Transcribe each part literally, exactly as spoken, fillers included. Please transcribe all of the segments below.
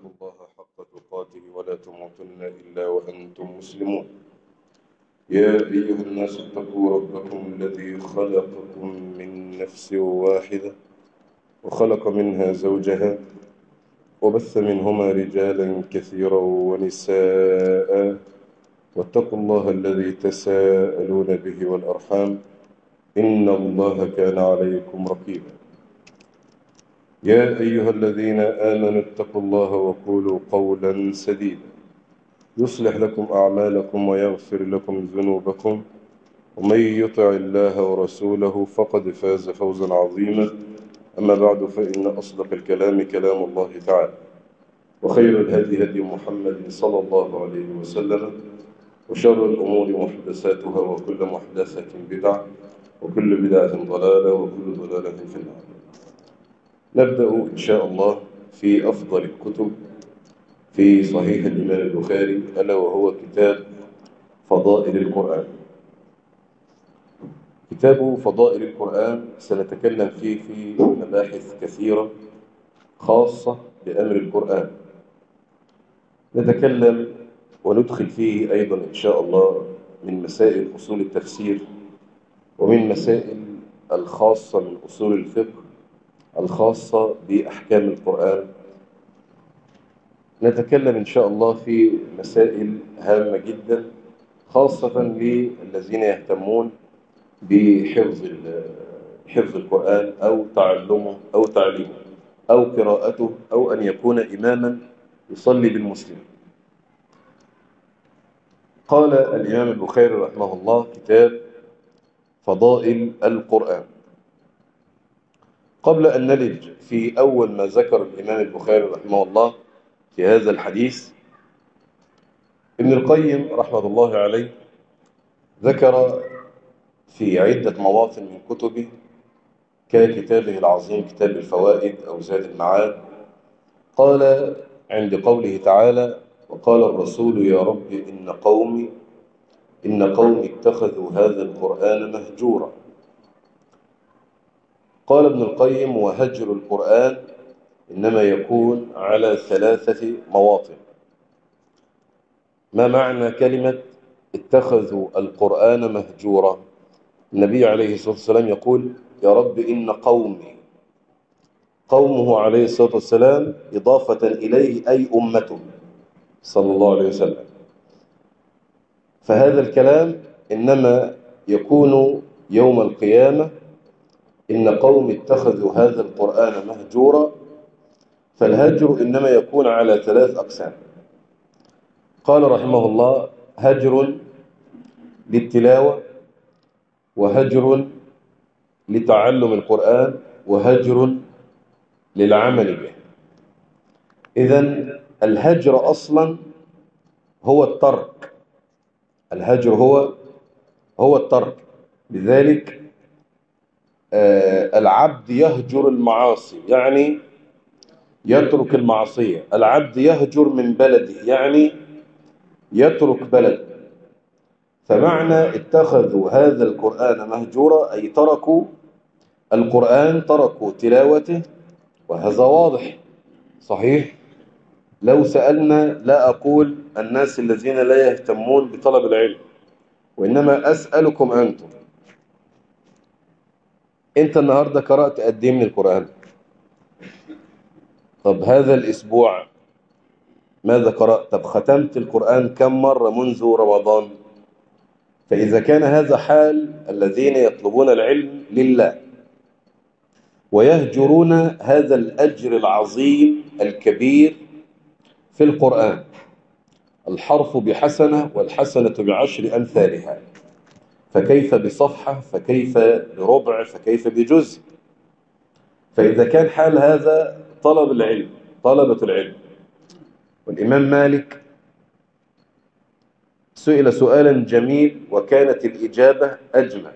واتقوا الله حق تقاته ولا تموتن إلا وأنتم مسلمون. يا أيها الناس اتقوا ربكم الذي خلقكم من نفس واحدة وخلق منها زوجها وبث منهما رجالا كثيرا ونساء واتقوا الله الذي تساءلون به والأرحام إن الله كان عليكم رقيبا. يا أيها الذين آمنوا اتقوا الله وقولوا قولا سديدا يصلح لكم أعمالكم ويغفر لكم ذنوبكم ومن يطع الله ورسوله فقد فاز فوزا عظيما. أما بعد فإن أصدق الكلام كلام الله تعالى وخير الهدي هدي محمد صلى الله عليه وسلم وشر الأمور محدثاتها وكل محدثة بدعة وكل بدعة ضلالة وكل ضلالة في النار. نبدأ إن شاء الله في أفضل الكتب في صحيح الإمام البخاري ألا وهو كتاب فضائل القرآن. كتاب فضائل القرآن سنتكلم فيه في مباحث كثيرة خاصة بأمر القرآن، نتكلم وندخل فيه أيضا إن شاء الله من مسائل أصول التفسير ومن مسائل الخاصة من أصول الفقه الخاصة بأحكام القرآن. نتكلم إن شاء الله في مسائل هامة جدا خاصة للذين يهتمون بحفظ حفظ القرآن أو تعلمه أو تعليمه أو قراءته أو أن يكون إماما يصلي بالمسلمين. قال الإمام البخاري رحمه الله كتاب فضائل القرآن. قبل أن نلج في أول ما ذكر الإمام البخاري رحمه الله في هذا الحديث، ابن القيم رحمة الله عليه ذكر في عدة مواطن من كتبه ككتابه العظيم كتاب الفوائد أو زاد المعاد، قال عند قوله تعالى: وقال الرسول يا رب إن قومي إن قومي اتخذوا هذا القرآن مهجورا. قال ابن القيم: وهجر القرآن إنما يكون على ثلاثة مواطن. ما معنى كلمة اتخذوا القرآن مهجورا؟ النبي عليه الصلاة والسلام يقول: يا رب إن قومي، قومه عليه الصلاة والسلام إضافة إليه أي أمته صلى الله عليه وسلم. فهذا الكلام إنما يكون يوم القيامة. إن قوم اتخذوا هذا القرآن مهجورا، فالهجر إنما يكون على ثلاث أقسام. قال رحمه الله: هجر للتلاوة، وهجر لتعلم القرآن، وهجر للعمل به. إذن الهجر أصلا هو الترك، الهجر هو هو الترك. لذلك آه العبد يهجر المعاصي يعني يترك المعصية. العبد يهجر من بلده يعني يترك بلد. فمعنى اتخذوا هذا القرآن مهجورا أي تركوا القرآن، تركوا تلاوته. وهذا واضح صحيح. لو سألنا لا أقول الناس الذين لا يهتمون بطلب العلم، وإنما أسألكم أنتم، أنت النهاردة قرأت قد إيه من القرآن؟ طب هذا الأسبوع ماذا قرأت؟ طب ختمت القرآن كم مرة منذ رمضان؟ فإذا كان هذا حال الذين يطلبون العلم لله ويهجرون هذا الأجر العظيم الكبير في القرآن، الحرف بحسنة والحسنة بعشر أمثالها، فكيف بصفحة، فكيف بربع، فكيف بجزء؟ فإذا كان حال هذا طلب العلم، طلبة العلم. والإمام مالك سئل سؤالا جميل وكانت الإجابة أجمل.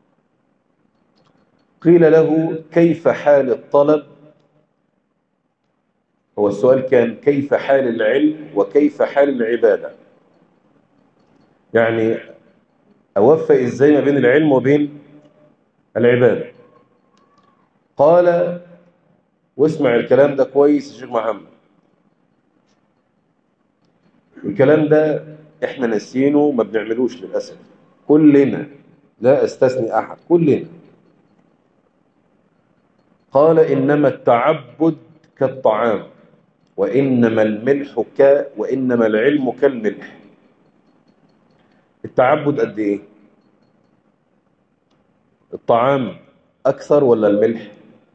قيل له: كيف حال الطلب؟ هو السؤال كان كيف حال العلم وكيف حال العبادة، يعني أوفق إزاي ما بين العلم وبين العبادة. قال، واسمع الكلام ده كويس يا شيخ محمد، الكلام ده احنا ناسيينه وما بنعملوش للأسف، كلنا لا استثني أحد، كلنا. قال إنما التعبد كالطعام، وإنما الملح ك وإنما العلم كالملح. التعبد قد إيه؟ الطعام أكثر ولا الملح؟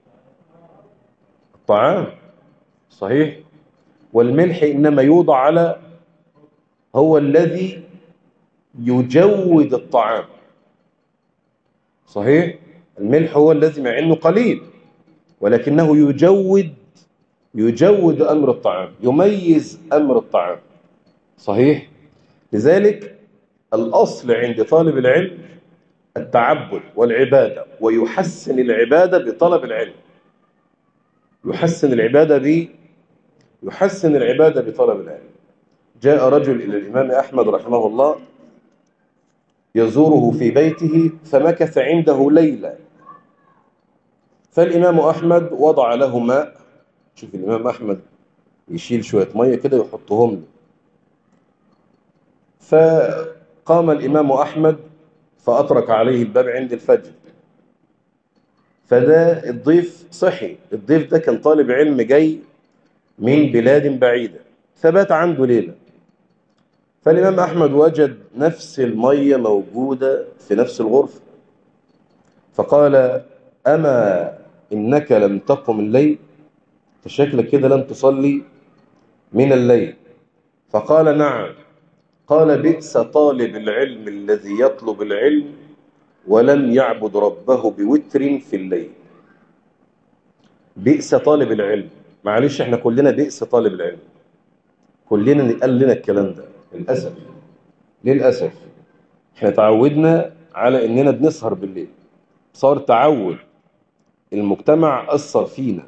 الطعام، صحيح. والملح إنما يوضع على، هو الذي يجود الطعام، صحيح. الملح هو الذي مع إنه قليل ولكنه يجود يجود أمر الطعام، يميز أمر الطعام، صحيح. لذلك الأصل عند طالب العلم التعبد والعبادة، ويحسن العبادة بطلب العلم، يحسن العبادة ب يحسن العبادة بطلب العلم. جاء رجل إلى الإمام أحمد رحمه الله يزوره في بيته، فمكث عنده ليلة، فالإمام أحمد وضع له ماء. شوف الإمام أحمد يشيل شوية مية كده يحطهم له. فقام الإمام أحمد فأطرق عليه الباب عند الفجر، فده الضيف صحي، الضيف ده كان طالب علم جاي من بلاد بعيدة، فبات عنده ليلة. فالإمام أحمد وجد نفس المية موجودة في نفس الغرفة، فقال: أما إنك لم تقم الليل، فشكلك كده لم تصلي من الليل. فقال: نعم. قال: بئس طالب العلم الذي يطلب العلم ولم يعبد ربه بوتر في الليل. بئس طالب العلم، معلش احنا كلنا بئس طالب العلم، كلنا قال لنا الكلام ده للأسف. للأسف احنا تعودنا على اننا بنسهر بالليل، صار تعود، المجتمع أثر فينا،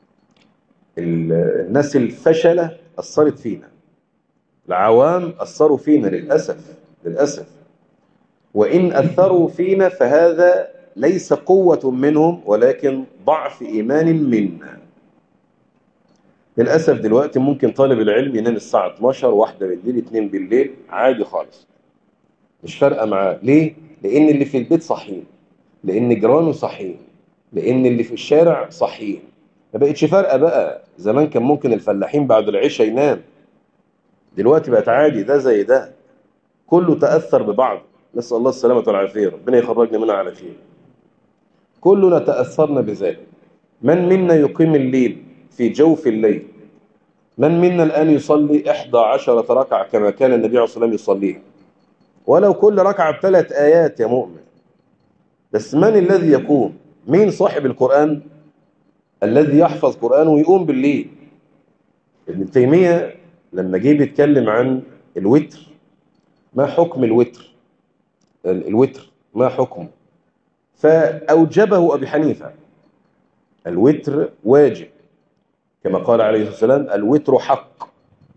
الناس الفشلة أثرت فينا، العوام أثروا فينا للأسف. للأسف وإن أثروا فينا فهذا ليس قوة منهم ولكن ضعف إيمان منا. للأسف دلوقتي ممكن طالب العلم ينام الساعة اتناشر، واحدة بالليل، اتنين بالليل، عادي خالص، مش فارقة معاه. ليه؟ لأن اللي في البيت صحيين، لأن جيرانه صحيين، لأن اللي في الشارع صحيين. ما بقتش فارقة بقى. زمان كان ممكن الفلاحين بعد العشاء ينام، دلوقتي بقت عادي، ده زي ده، كله تأثر ببعض. نسأل الله السلامة والعافية، ربنا يخرجنا منها على خير. كلنا تأثرنا بذلك. من منا يقيم الليل في جوف الليل؟ من منا الآن يصلي إحدى عشرة ركعة كما كان النبي عليه الصلاة والسلام يصليها، ولو كل ركعة بثلاث آيات يا مؤمن؟ بس من الذي يقوم؟ مين صاحب القرآن الذي يحفظ قرآن ويقوم بالليل؟ ابن تيمية لما جه بيتكلم عن الوتر، ما حكم الوتر، الوتر ما حكمه، فأوجبه أبي حنيفة. الوتر واجب كما قال عليه الصلاة والسلام: الوتر حق.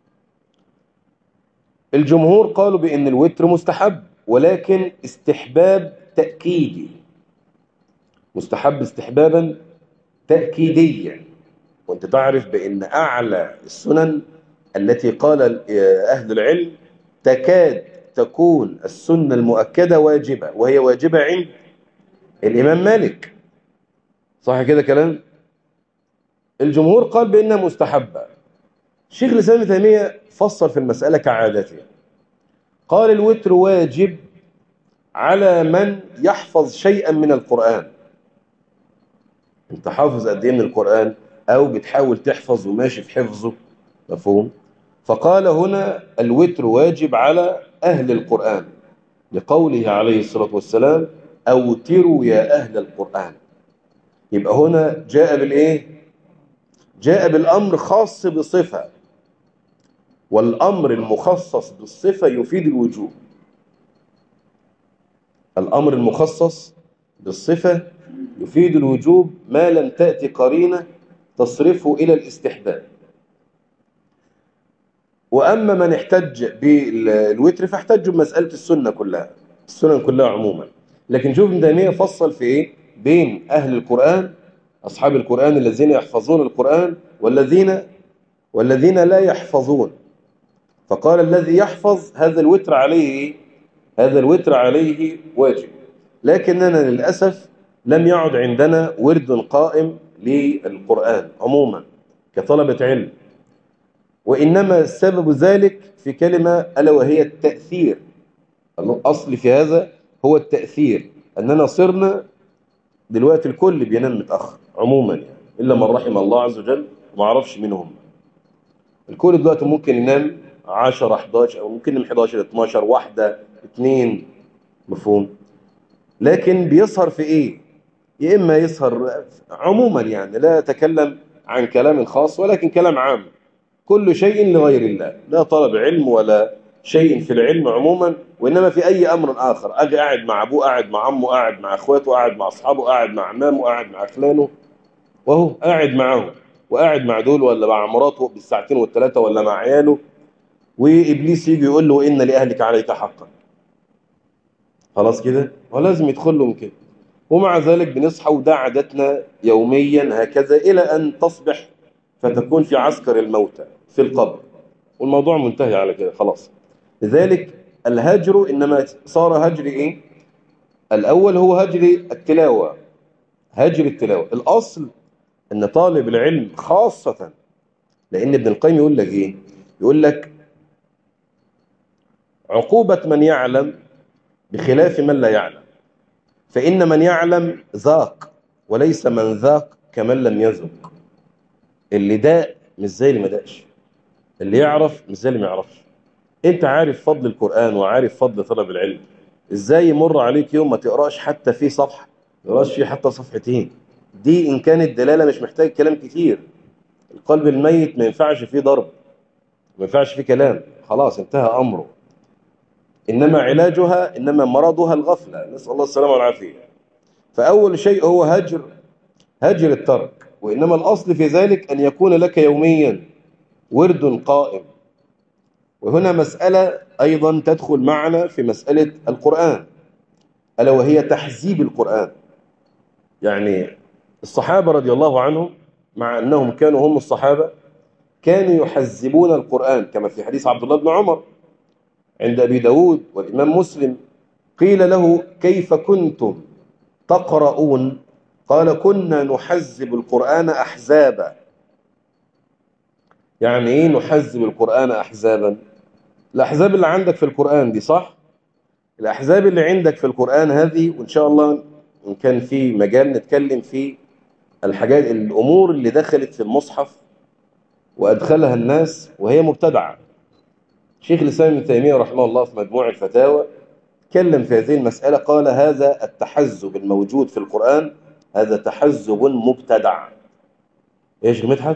الجمهور قالوا بأن الوتر مستحب، ولكن استحباب تأكيدي، مستحب استحبابا تأكيديا. وانت تعرف بأن أعلى السنن التي قال أهل العلم تكاد تكون السنة المؤكدة واجبة، وهي واجبة عند الإمام مالك، صح كده كلام؟ الجمهور قال بأنها مستحبة. الشيخ الإسلام ابن تيمية فصل في المسألة كعادته، قال: الوتر واجب على من يحفظ شيئا من القرآن. انت حافظ قد ايه من القرآن، او بتحاول تحفظ وماشي في حفظه، مفهوم؟ فقال هنا الوتر واجب على أهل القرآن، لقوله عليه الصلاة والسلام: أوتروا يا أهل القرآن. يبقى هنا جاء بالإيه؟ جاء بالأمر خاص بصفة، والأمر المخصص بالصفة يفيد الوجوب. الأمر المخصص بالصفة يفيد الوجوب ما لم تأتي قرينة تصرفه إلى الاستحباب. وأما من احتج بالوتر فاحتجوا بمسألة السنة كلها، السنن كلها عموما. لكن شوف ابن تيمية فصل في إيه؟ بين أهل القرآن، أصحاب القرآن الذين يحفظون القرآن، والذين والذين لا يحفظون. فقال الذي يحفظ هذا الوتر عليه هذا الوتر عليه واجب. لكننا للأسف لم يعد عندنا ورد قائم للقرآن عموما كطلبة علم، وإنما سبب ذلك في كلمة ألا وهي التأثير. الأصل في هذا هو التأثير، أننا صرنا دلوقتي الكل بينام متأخر عموما يعني، إلا من رحم الله عز وجل وما أعرفش منهم. الكل دلوقتي ممكن ينام عشرة حداشر، أو ممكن ينام حداشر اتناشر واحدة اتنين، مفهوم؟ لكن بيسهر في إيه؟ يا إما يسهر عموما، يعني لا أتكلم عن كلام خاص ولكن كلام عام، كل شيء لغير الله، لا طلب علم ولا شيء في العلم عموما، وإنما في أي أمر آخر. أجي قاعد مع أبوه، قاعد مع عمه، قاعد مع أخواته، قاعد مع أصحابه، قاعد مع عمامه، قاعد مع خلانه، وهو قاعد معهم وقاعد مع دول ولا مع مراته بالساعتين والثلاثة ولا مع عياله، وإبليس يجي يقول له إن لأهلك عليك حقا. خلاص كده، ولازم يدخل لهم كده. ومع ذلك بنصحى، وده عادتنا يوميا هكذا إلى أن تصبح فتكون في عسكر الموتى في القبر، والموضوع منتهي على كده خلاص. لذلك الهجر إنما صار هجر إيه؟ الأول هو هجر التلاوة، هجر التلاوة. الأصل أن طالب العلم خاصة، لأن ابن القيم يقول لك إيه؟ يقول لك عقوبة من يعلم بخلاف من لا يعلم، فإن من يعلم ذاق، وليس من ذاق كمن لم يذق. اللي داق مش زي اللي ما داقش، اللي يعرف مش زي اللي ما يعرفش. انت عارف فضل القرآن وعارف فضل طلب العلم، ازاي يمر عليك يوم ما تقراش حتى فيه صفحة، ما تقراش فيه حتى صفحتين؟ دي ان كانت دلالة مش محتاج كلام كتير. القلب الميت ما ينفعش فيه ضرب، ما ينفعش فيه كلام، خلاص انتهى امره. انما علاجها، انما مرضها الغفلة، نسأل الله السلامة والعافية. فاول شيء هو هجر هجر الترك، وانما الاصل في ذلك ان يكون لك يوميا ورد قائم. وهنا مسألة أيضا تدخل معنا في مسألة القرآن، ألا وهي تحزيب القرآن. يعني الصحابة رضي الله عنهم، مع أنهم كانوا هم الصحابة، كانوا يحزبون القرآن، كما في حديث عبد الله بن عمر عند أبي داود والإمام مسلم. قيل له كيف كنتم تقرؤون؟ قال كنا نحزب القرآن أحزابا. يعني إيه نحزب القرآن أحزابا؟ الأحزاب اللي عندك في القرآن دي، صح؟ الأحزاب اللي عندك في القرآن هذه، وإن شاء الله إن كان في مجال نتكلم في الحاجات الأمور اللي دخلت في المصحف وأدخلها الناس وهي مبتدعة. شيخ الإسلام ابن تيمية رحمه الله في مجموع الفتاوى تكلم في هذه المسألة، قال هذا التحزب الموجود في القرآن هذا تحزب مبتدع. إيش مدحت؟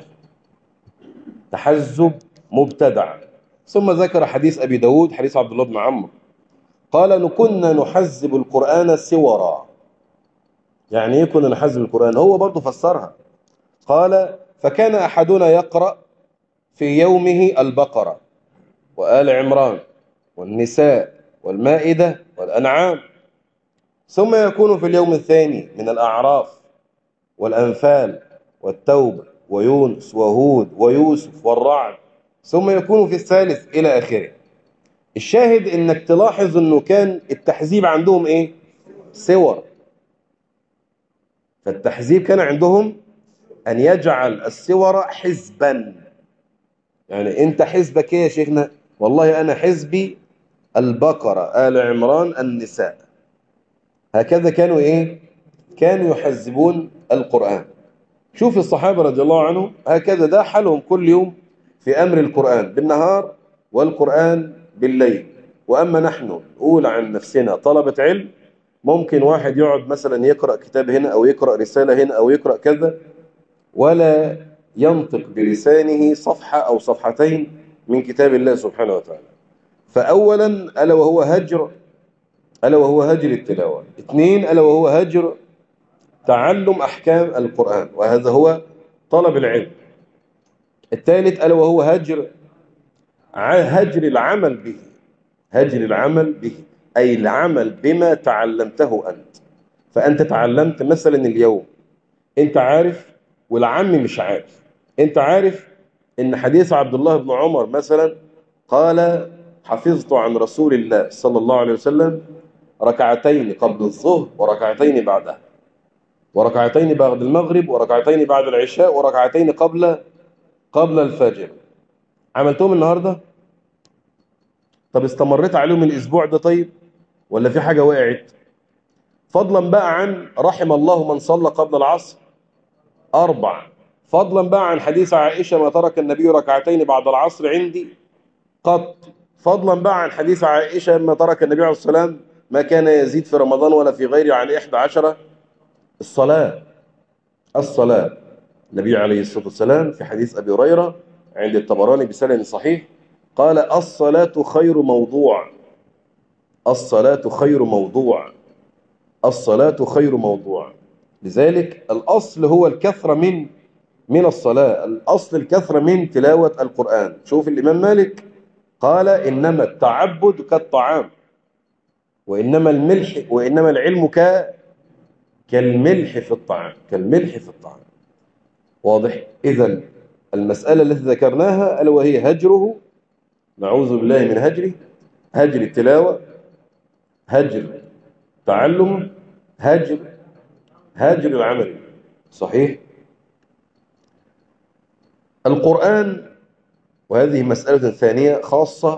تحزب مبتدع. ثم ذكر حديث أبي داود، حديث عبد الله بن عمرو، قال كنا نحزب القرآن سورا. يعني ايه كنا نحزب القرآن؟ هو برضه فسرها، قال فكان أحدنا يقرأ في يومه البقرة وآل عمران والنساء والمائدة والأنعام، ثم يكون في اليوم الثاني من الأعراف والأنفال والتوبة ويونس وهود ويوسف والرعد، ثم يكون في الثالث إلى آخره. الشاهد إنك تلاحظ إنه كان التحزيب عندهم إيه؟ سور. فالتحزيب كان عندهم أن يجعل السور حزبا. يعني أنت حزبك إيه يا شيخنا؟ والله أنا حزبي البقرة، آل عمران، النساء. هكذا كانوا إيه؟ كانوا يحزبون القرآن. شوف الصحابة رضي الله عنهم هكذا، ده حالهم كل يوم في أمر القرآن بالنهار والقرآن بالليل. وأما نحن نقول عن نفسنا طلبة علم، ممكن واحد يقعد مثلا يقرأ كتاب هنا أو يقرأ رسالة هنا أو يقرأ كذا، ولا ينطق بلسانه صفحة أو صفحتين من كتاب الله سبحانه وتعالى. فأولا ألا وهو هجر ألا وهو هجر التلاوة. اثنين ألا وهو هجر تعلم أحكام القرآن، وهذا هو طلب العلم. الثالث ألا وهو هجر هجر العمل به، هجر العمل به أي العمل بما تعلمته أنت. فأنت تعلمت مثلا اليوم، أنت عارف والعم مش عارف، أنت عارف إن حديث عبد الله بن عمر مثلا قال حفظت عن رسول الله صلى الله عليه وسلم ركعتين قبل الظهر وركعتين بعدها، وركعتين بعد المغرب، وركعتين بعد العشاء، وركعتين قبل قبل الفجر. عملتهم النهارده؟ طب استمريت عليهم الاسبوع ده طيب ولا في حاجه وقعت؟ فضلا بقى عن رحم الله من صلى قبل العصر اربع، فضلا بقى عن حديث عائشه ما ترك النبي ركعتين بعد العصر عندي قط، فضلا بقى عن حديث عائشه ما ترك النبي عليه الصلاه والسلام ما كان يزيد في رمضان ولا في غيره عن إحدى عشرة الصلاه. الصلاه النبي عليه الصلاه والسلام في حديث ابي هريره عند الطبراني بسند صحيح قال الصلاه خير موضوع، الصلاه خير موضوع، الصلاه خير موضوع. لذلك الاصل هو الكثره من من الصلاه، الاصل الكثره من تلاوه القران. شوف الامام مالك قال انما التعبد كالطعام، وانما الملح وانما العلم ك كالملح في الطعام، كالملح في الطعام. واضح؟ اذا المساله التي ذكرناها الا وهي هجره، نعوذ بالله من هجره، هجر التلاوه، هجر تعلم، هجر هاجر العمل. صحيح؟ القرآن، وهذه مسألة ثانية خاصة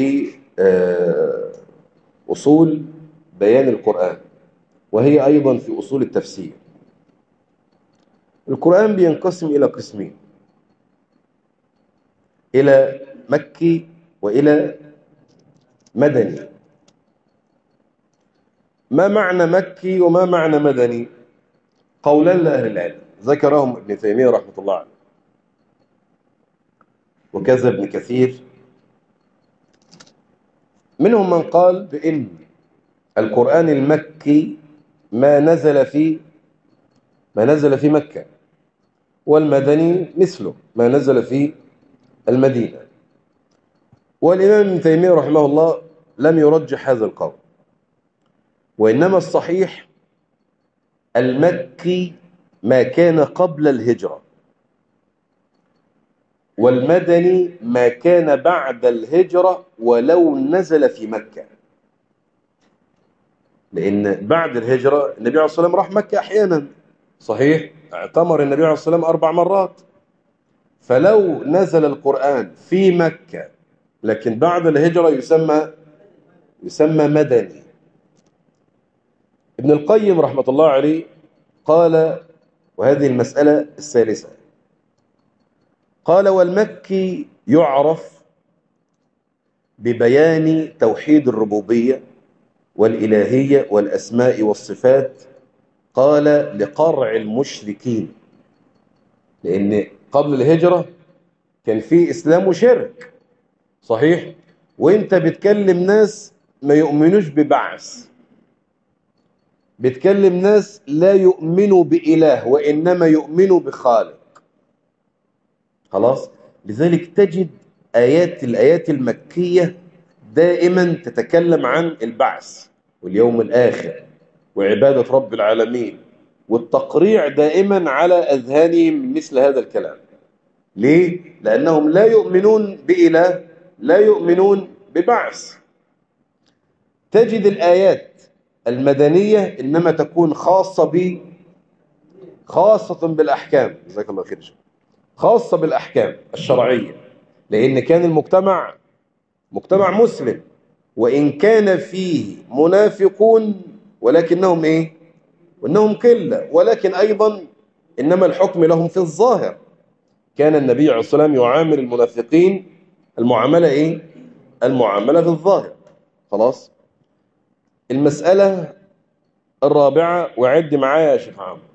بأصول بيان القرآن، وهي أيضا في أصول التفسير. القرآن بينقسم إلى قسمين، إلى مكي وإلى مدني. ما معنى مكي وما معنى مدني؟ قولان لأهل العلم ذكرهم ابن تيمية رحمة الله عليه وكذا ابن كثير. منهم من قال بأن القرآن المكي ما نزل في ما نزل في مكة، والمدني مثله ما نزل في المدينة. والإمام ابن تيمية رحمه الله لم يرجح هذا القول، وإنما الصحيح المكي ما كان قبل الهجرة، والمدني ما كان بعد الهجرة ولو نزل في مكة. لأن بعد الهجرة النبي عليه الصلاة والسلام راح مكة أحيانا، صحيح؟ اعتمر النبي عليه الصلاة والسلام أربع مرات. فلو نزل القرآن في مكة لكن بعد الهجرة يسمى يسمى مدني. ابن القيم رحمة الله عليه قال، وهذه المسألة الثالثة، قال والمكي يعرف ببيان توحيد الربوبية والإلهية والأسماء والصفات، قال لقرع المشركين، لأن قبل الهجرة كان في إسلام وشرك، صحيح؟ وانت بتكلم ناس ما يؤمنوش ببعث، بتكلم ناس لا يؤمنوا بإله وإنما يؤمنوا بخالق. خلاص؟ لذلك تجد آيات الآيات المكية دائما تتكلم عن البعث واليوم الآخر وعبادة رب العالمين، والتقريع دائما على أذهانهم مثل هذا الكلام. ليه؟ لأنهم لا يؤمنون بإله، لا يؤمنون ببعث. تجد الآيات المدنية إنما تكون خاصة ب خاصة بالأحكام، جزاك الله خير، خاصة بالأحكام الشرعية، لأن كان المجتمع مجتمع مسلم، وإن كان فيه منافقون ولكنهم إيه؟ وإنهم قلة، ولكن أيضا إنما الحكم لهم في الظاهر. كان النبي عليه الصلاة والسلام يعامل المنافقين المعاملة إيه؟ المعاملة في الظاهر. خلاص؟ المسألة الرابعة، وعد معايا يا شيخ عمرو.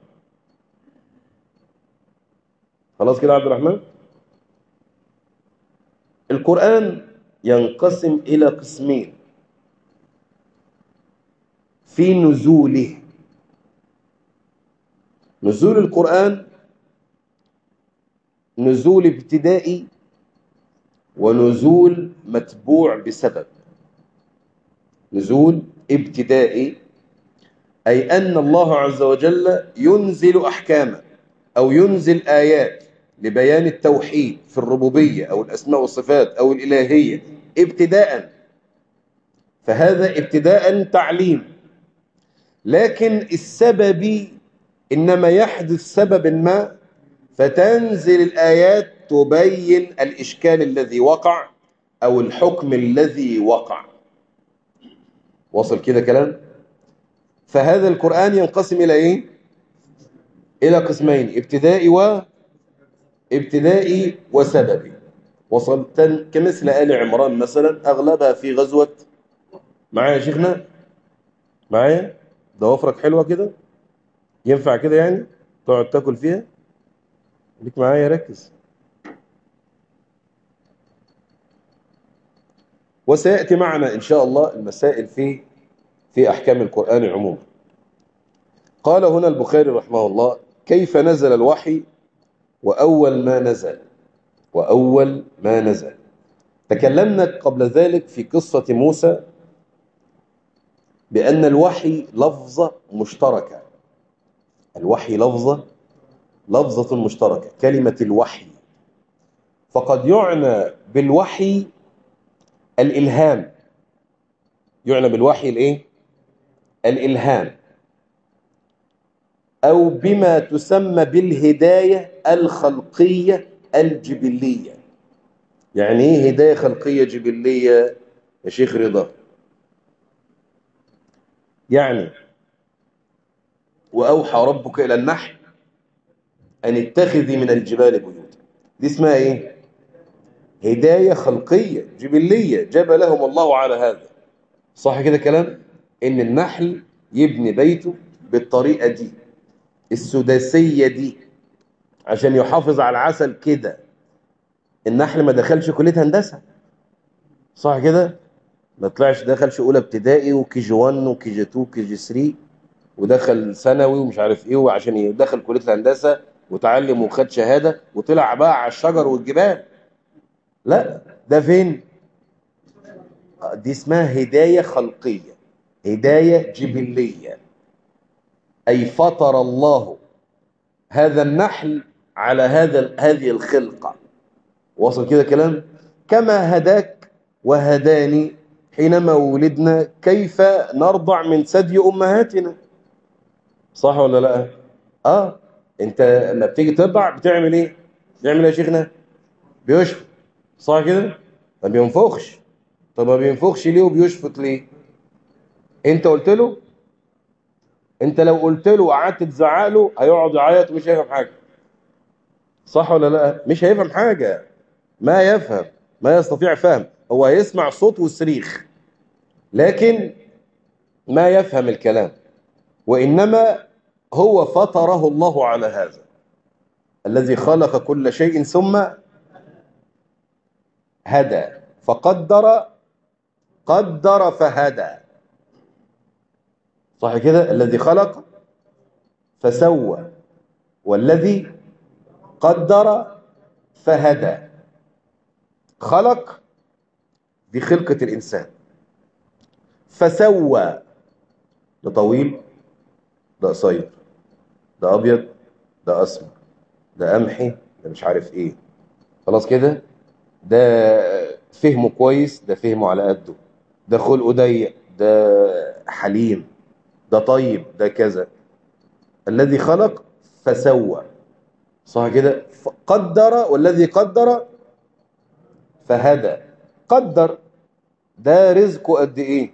خلاص كده يا عبد الرحمن؟ القرآن ينقسم إلى قسمين في نزوله. نزول القرآن نزول ابتدائي ونزول متبوع بسبب. نزول ابتدائي أي أن الله عز وجل ينزل أحكاما أو ينزل آيات لبيان التوحيد في الربوبية أو الأسماء والصفات أو الإلهية ابتداء، فهذا ابتداء تعليم. لكن السبب إنما يحدث سبب ما، فتنزل الآيات تبين الإشكال الذي وقع أو الحكم الذي وقع. وصل كده كلام؟ فهذا القرآن ينقسم إلى إيه؟ إلى قسمين، ابتدائي و ابتدائي وسببي. وصل؟ كمثل آل عمران مثلا، أغلبها في غزوة، معايا يا شيخنا؟ معايا؟ ضوافرك حلوة كده؟ ينفع كده يعني؟ تقعد تاكل فيها؟ ليك معايا، ركز. وسيأتي معنا إن شاء الله المسائل في في أحكام القرآن عموما. قال هنا البخاري رحمه الله: كيف نزل الوحي وأول ما نزل. وأول ما نزل، تكلمنا قبل ذلك في قصة موسى بأن الوحي لفظة مشتركة. الوحي لفظة لفظة مشتركة، كلمة الوحي. فقد يعنى بالوحي الإلهام، يعنى بالوحي الإيه؟ الإلهام، أو بما تسمى بالهداية الخلقية الجبلية. يعني إيه هداية خلقية جبلية يا شيخ رضا؟ يعني وأوحى ربك إلى النحل أن اتخذي من الجبال بيوتا. دي اسمها إيه؟ هداية خلقية جبلية، جبلهم الله على هذا. صح كده كلام؟ إن النحل يبني بيته بالطريقة دي السداسية دي عشان يحافظ على العسل كده. النحل ما دخلش كلية هندسة، صح كده؟ ما طلعش دخلش أولى ابتدائي وكي جي واحد وكي جي اتنين وكي جي تلاتة ودخل ثانوي ومش عارف ايه، وعشان يدخل كلية الهندسة وتعلم وخد شهادة وطلع بقى على الشجر والجبال. لا، ده فين؟ دي اسمها هداية خلقية، هداية جبلية. أي فطر الله هذا النحل على هذا هذه الخلقة. وصل كده كلام؟ كما هداك وهداني حينما ولدنا كيف نرضع من ثدي أمهاتنا. صح ولا لا؟ اه، انت لما بتيجي ترضع بتعمل ايه؟ بيعمل ايه يا شيخنا؟ بيشفط، صح كده؟ ما بينفخش. طب ما بينفخش ليه وبيشفط ليه؟ انت قلت له؟ انت لو قلت له وقعدت تزعق له هيقعد يعيط ومش هيفهم حاجه. صح ولا لا؟ مش هيفهم حاجه، ما يفهم، ما يستطيع فهم. هو هيسمع صوت والصريخ لكن ما يفهم الكلام. وإنما هو فطره الله على هذا، الذي خلق كل شيء ثم هدى فقدر قدر فهدى. صح كده؟ الذي خلق فسوى والذي قدر فهدى. خلق دي خلقة الإنسان، فسوى ده طويل، ده قصير، ده أبيض، ده أسمر، ده قمحي، ده مش عارف إيه. خلاص كده؟ ده فهمه كويس، ده فهمه على قده، ده خلقه ضيق، ده حليم، ده طيب، ده كذا. الذي خلق فسوى، صح كده؟ قدر والذي قدر فهدى. قدر ده رزقه قد ايه،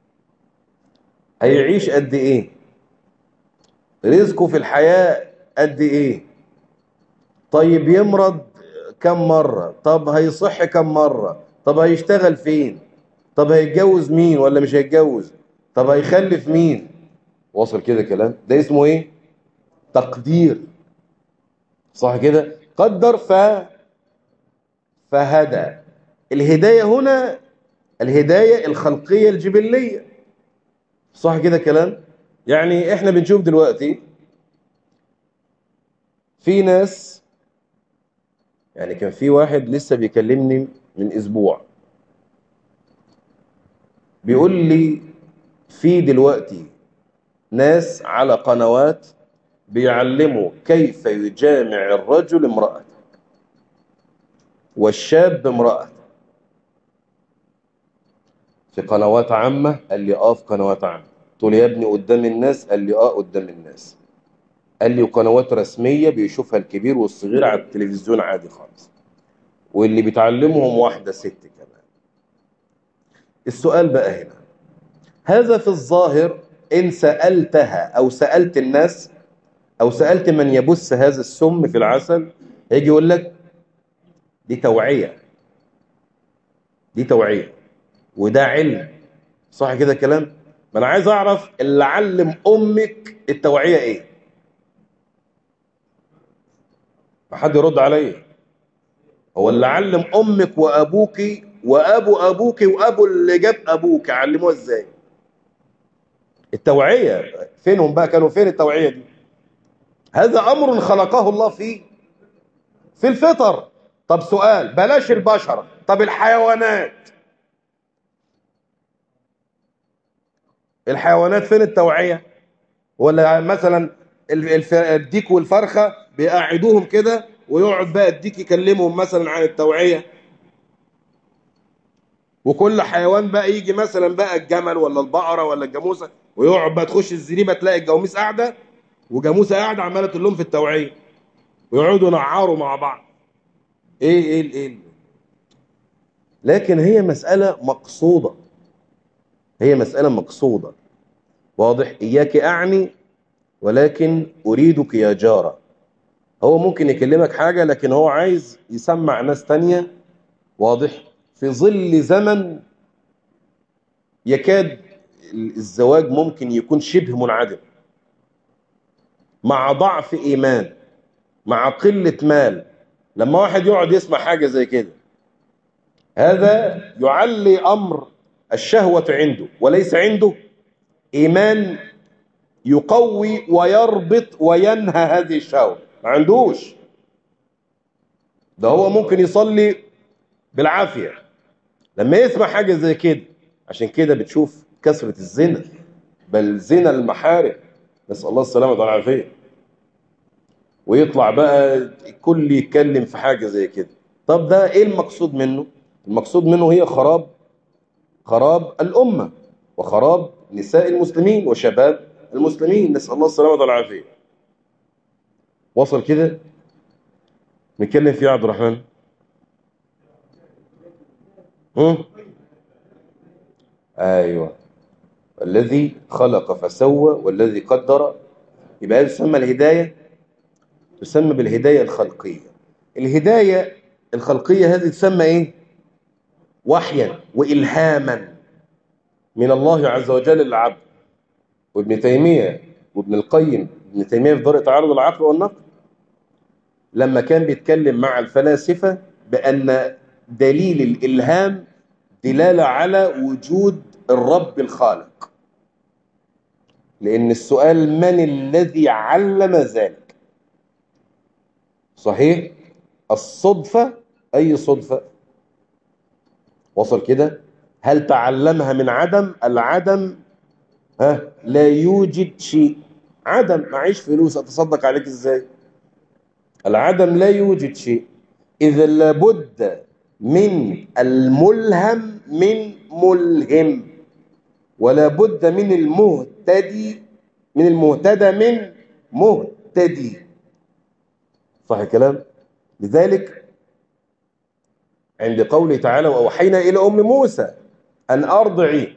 هيعيش قد ايه، رزقه في الحياة قد ايه. طيب يمرض كم مرة، طب هيصح كم مرة، طب هيشتغل فين، طب هيتجوز مين ولا مش هيتجوز، طب هيخلف مين. وصل كده كلام؟ ده اسمه ايه؟ تقدير. صح كده؟ قدر ف فهدى. الهداية هنا الهداية الخلقية الجبلية. صح كده كلام؟ يعني احنا بنشوف دلوقتي في ناس، يعني كان في واحد لسه بيكلمني من اسبوع بيقول لي في دلوقتي ناس على قنوات بيعلموا كيف يجامع الرجل امرأة والشاب امرأة. في قنوات عامة؟ قال لي اه في قنوات عامة. قلت له يا ابني قدام الناس؟ قال لي اه قدام الناس. قال لي وقنوات رسمية بيشوفها الكبير والصغير على التلفزيون عادي خالص، واللي بيتعلمهم واحدة ست كمان. السؤال بقى هنا، هذا في الظاهر إن سألتها أو سألت الناس أو سألت من يبث هذا السم في العسل هيجي يقول لك دي توعية، دي توعية وده علم. صح كده كلام؟ ما أنا عايز أعرف اللي علم أمك التوعية إيه؟ ما حد يرد عليا. هو اللي علم أمك وأبوك وأبو أبوك وأبو اللي جاب أبوك علموه إزاي؟ التوعية فينهم بقى؟ كانوا فين التوعية دي؟ هذا أمر خلقه الله فيه في الفطر. طب سؤال، بلاش البشر، طب الحيوانات، الحيوانات فين التوعية؟ ولا مثلا الف- الديك والفرخة بيقعدوهم كده ويقعد بقى الديك يكلمهم مثلا عن التوعية، وكل حيوان بقى يجي مثلا بقى الجمل ولا البقرة ولا الجاموسة ويقعد بقى تخش الزريبة تلاقي الجاموس قاعدة وجاموسة قاعدة عمالة تقول لهم في التوعية ويقعدوا ينعروا مع بعض. ايه ايه ايه؟ لكن هي مسألة مقصودة، هي مسألة مقصودة. واضح؟ إياك أعني ولكن أريدك يا جارة. هو ممكن يكلمك حاجة لكن هو عايز يسمع ناس تانية. واضح؟ في ظل زمن يكاد الزواج ممكن يكون شبه منعدم، مع ضعف إيمان، مع قلة مال. لما واحد يقعد يسمع حاجة زي كده هذا يعلي أمر الشهوة عنده، وليس عنده إيمان يقوي ويربط وينهى هذه الشهوة، ما عندوش. ده هو ممكن يصلي بالعافية لما يسمع حاجة زي كده. عشان كده بتشوف كثرة الزنا، بل زنا المحارم، نسأل الله السلامة والعافية. ويطلع بقى الكل يتكلم في حاجة زي كده. طب ده ايه المقصود منه؟ المقصود منه هي خراب، خراب الأمة وخراب نساء المسلمين وشباب المسلمين، نسأل الله السلامة والعافية. وصل كده؟ نتكلم فيه يا عبد الرحمن. هم؟ ايوه، الذي خلق فسوى والذي قدر. يبقى تسمى الهداية، تسمى بالهداية الخلقية. الهداية الخلقية هذه تسمى ايه؟ وحيا وإلهاما من الله عز وجل للعبد. وابن تيمية وابن القيم، ابن تيمية في دار تعارض العقل والنقل لما كان بيتكلم مع الفلاسفة بأن دليل الإلهام دلالة على وجود الرب الخالق، لأن السؤال من الذي علم ذلك؟ صحيح؟ الصدفة، أي صدفة؟ وصل كده؟ هل تعلمها من عدم؟ العدم ها لا يوجد شيء. عدم، معيش فلوس أتصدق عليك إزاي؟ العدم لا يوجد شيء. إذا لابد من الملهم من ملهم، ولا بد من المهتدي من المهتدى من مهتدي. صح الكلام؟ لذلك عند قوله تعالى وأوحينا إلى أم موسى أن أرضعي،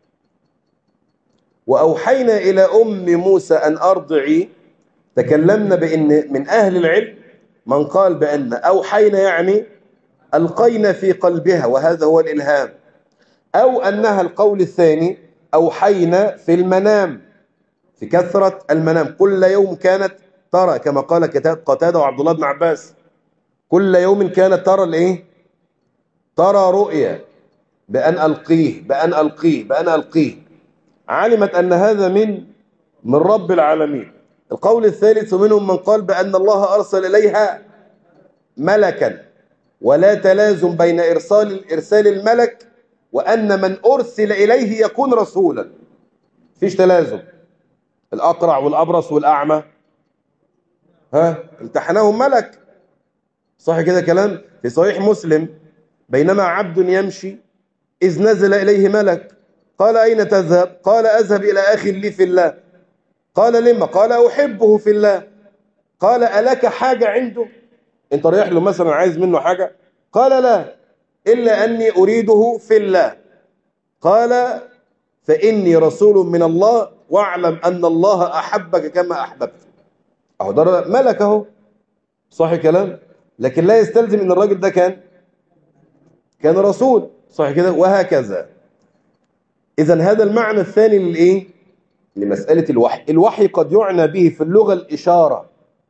وأوحينا إلى أم موسى أن أرضعي، تكلمنا بأن من أهل العلم من قال بأن أوحينا يعني ألقينا في قلبها، وهذا هو الإلهام، أو أنها القول الثاني أوحينا في المنام، في كثرة المنام، كل يوم كانت ترى، كما قال قتادة وعبد الله بن عباس، كل يوم كانت ترى الإيه؟ ترى رؤيا بأن ألقيه بأن ألقيه بأن ألقيه. علمت أن هذا من من رب العالمين. القول الثالث منهم من قال بأن الله أرسل إليها ملكا، ولا تلازم بين إرسال إرسال الملك وأن من أرسل إليه يكون رسولا، فيش تلازم. الأقرع والأبرص والأعمى ها امتحنهم ملك. صح كده كلام؟ في صحيح مسلم بينما عبد يمشي إذ نزل إليه ملك قال أين تذهب؟ قال أذهب إلى أخ لي في الله. قال لما؟ قال أحبه في الله. قال ألك حاجة عنده؟ أنت رايح له مثلا عايز منه حاجة؟ قال لا، إلا أني أريده في الله. قال فإني رسول من الله واعلم أن الله أحبك كما أحببت. أهو ده ملك أهو، صح كلام؟ لكن لا يستلزم أن الراجل ده كان كان رسول، صح كده؟ وهكذا. إذن هذا المعنى الثاني للإيه؟ لمسألة الوحي. الوحي قد يعنى به في اللغة الإشارة،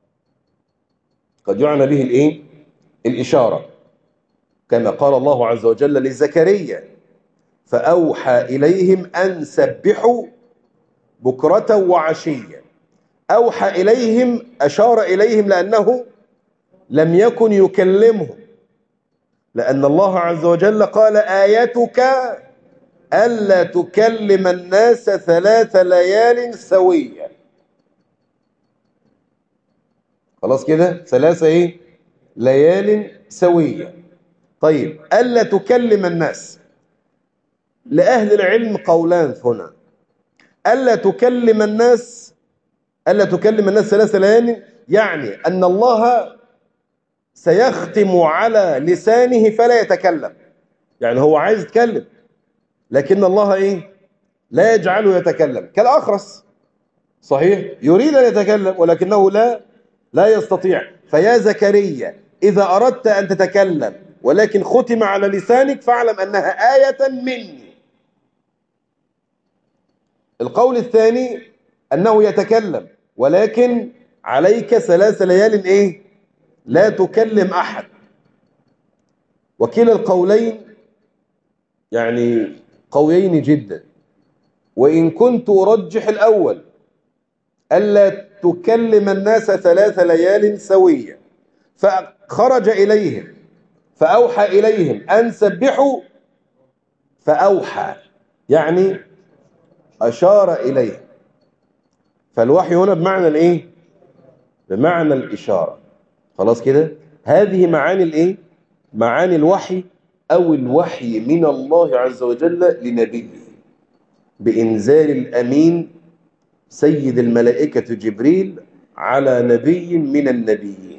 قد يعنى به الإيه؟ الإشارة، كما قال الله عز وجل لزكريا فأوحى إليهم أن سبحوا بكرة وعشيا. أوحى إليهم، أشار إليهم لأنه لم يكن يكلمهم، لأن الله عز وجل قال آياتك ألا تكلم الناس ثلاث ليال سوية. خلاص كده، ثلاثة إيه؟ ليال سوية. طيب، ألا تكلم الناس، لأهل العلم قولان هنا. ألا تكلم الناس، ألا تكلم الناس ثلاث ليال، يعني أن الله سيختم على لسانه فلا يتكلم. يعني هو عايز يتكلم لكن الله إيه؟ لا يجعله يتكلم، كالأخرس، صحيح؟ يريد أن يتكلم ولكنه لا لا يستطيع. فيا زكريا إذا أردت أن تتكلم ولكن ختم على لسانك فاعلم أنها آية مني. القول الثاني أنه يتكلم ولكن عليك ثلاث ليال إيه؟ لا تكلم أحد. وكلا القولين يعني قويين جدا، وإن كنت أرجح الأول ألا تكلم الناس ثلاث ليال سوية. فخرج إليهم فأوحى إليهم أن سبحوا، فأوحى يعني أشار إليه. فالوحي هنا بمعنى الإيه؟ بمعنى الإشارة. خلاص كده؟ هذه معاني الإيه؟ معاني الوحي، أو الوحي من الله عز وجل لنبيه بإنزال الأمين سيد الملائكة جبريل على نبي من النبيين.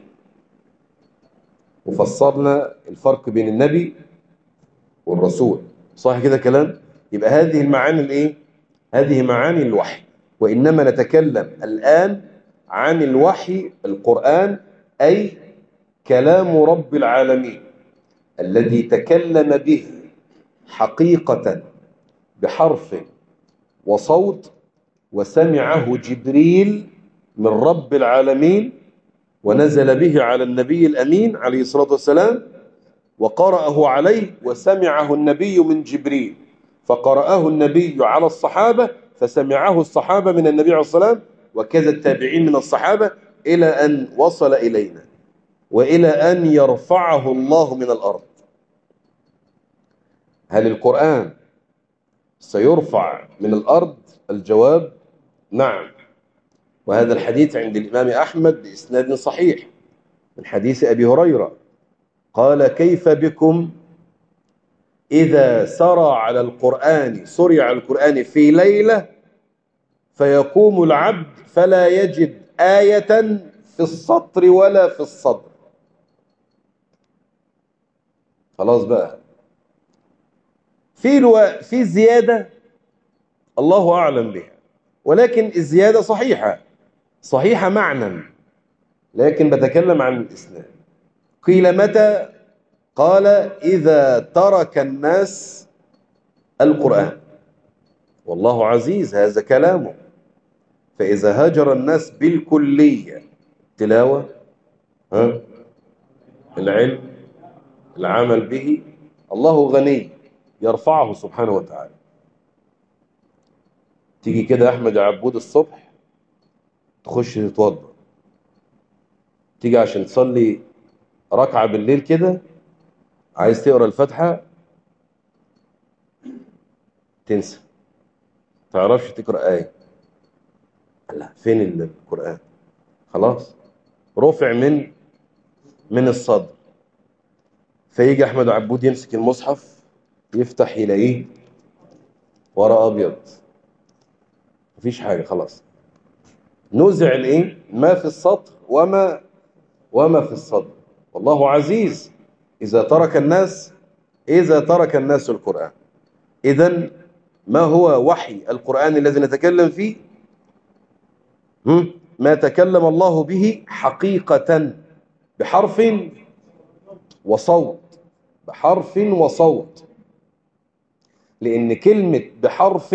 وفسرنا الفرق بين النبي والرسول، صح كده كلام؟ يبقى هذه المعاني الايه؟ هذه معاني الوحي. وإنما نتكلم الآن عن الوحي القرآن، أي كلام رب العالمين الذي تكلم به حقيقة بحرف وصوت، وسمعه جبريل من رب العالمين ونزل به على النبي الأمين عليه الصلاة والسلام وقرأه عليه، وسمعه النبي من جبريل فقرأه النبي على الصحابة فسمعه الصحابة من النبي عليه الصلاة والسلام، وكذا التابعين من الصحابة إلى أن وصل إلينا وإلى أن يرفعه الله من الأرض. هل القرآن سيرفع من الأرض؟ الجواب نعم. وهذا الحديث عند الإمام أحمد بإسناد صحيح من حديث أبي هريرة قال كيف بكم إذا سرى على القرآن سري على القرآن في ليلة فيقوم العبد فلا يجد آية في السطر ولا في الصدر. خلاص بقى، في الو... في زيادة الله أعلم بها، ولكن الزيادة صحيحة صحيحة معنى، لكن بتكلم عن الإسناد. قيل متى؟ قال إذا ترك الناس القرآن، والله عزيز هذا كلامه. فإذا هجر الناس بالكلية تلاوة، ها؟ العلم، العمل به، الله غني يرفعه سبحانه وتعالى. تيجي كده أحمد يا عبود الصبح تخش تتوضا، تيجي عشان تصلي ركعة بالليل كده عايز تقرأ الفاتحة تنسى، تعرفش تقرأ آية. لا، فين القرآن؟ خلاص رفع من من الصدر. فيجي أحمد عبود يمسك المصحف يفتح يلاقيه ورا أبيض، مفيش حاجة خلاص. نزع الايه ما في السطر وما وما في الصدر. والله عزيز إذا ترك الناس إذا ترك الناس القرآن. إذن ما هو وحي القرآن الذي نتكلم فيه؟ هم؟ ما تكلم الله به حقيقة بحرف وصوت، بحرف وصوت. لأن كلمة بحرف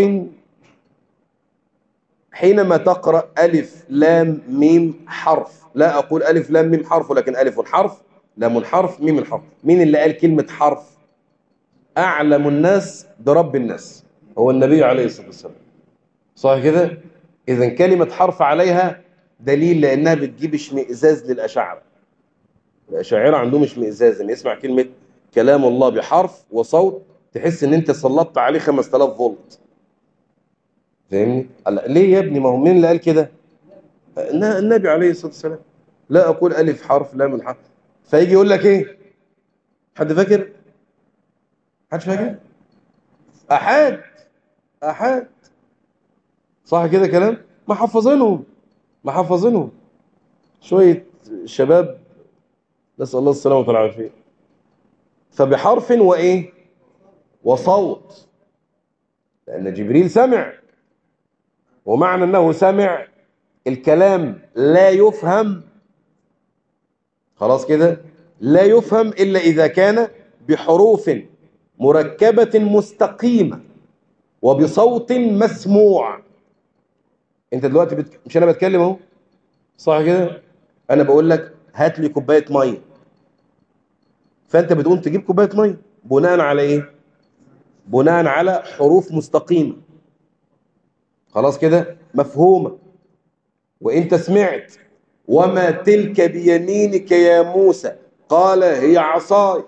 حينما تقرأ ألف لام ميم حرف، لا أقول ألف لام ميم حرف، ولكن ألف حرف لام حرف ميم حرف. مين اللي قال كلمة حرف؟ أعلم الناس برب الناس هو النبي عليه الصلاة والسلام، صح كده؟ إذن كلمة حرف عليها دليل، لأنها بتجيب اشمئزاز للأشاعرة. الأشاعرة عندهم اشمئزاز إن يسمع كلمة كلام الله بحرف وصوت تحس إن أنت سلطت عليه خمسة آلاف فولت. فاهمني؟ ليه يا ابني؟ ما هو مين اللي قال كده؟ النبي عليه الصلاة والسلام. لا أقول ألف حرف لا من حرف. فيجي يقول لك إيه؟ حد فاكر؟ حد فاكر؟ أحد أحد صح كده كلام؟ محفظينهم محفظينهم شوية شباب، نسأل الله السلامة والعافية. فبحرف وإيه؟ وصوت، لأن جبريل سمع، ومعنى أنه سمع الكلام لا يفهم، خلاص كده، لا يفهم إلا إذا كان بحروف مركبة مستقيمة وبصوت مسموع. انت دلوقتي بت... مش انا بتكلم اهو، صح كده؟ انا بقول لك هات لي كوبايه ميه، فانت بتقوم تجيب كوبايه ميه بناء على ايه؟ بناء على حروف مستقيمه، خلاص كده مفهومه. وانت سمعت وما تلك بيمينك يا موسى، قال هي عصاي،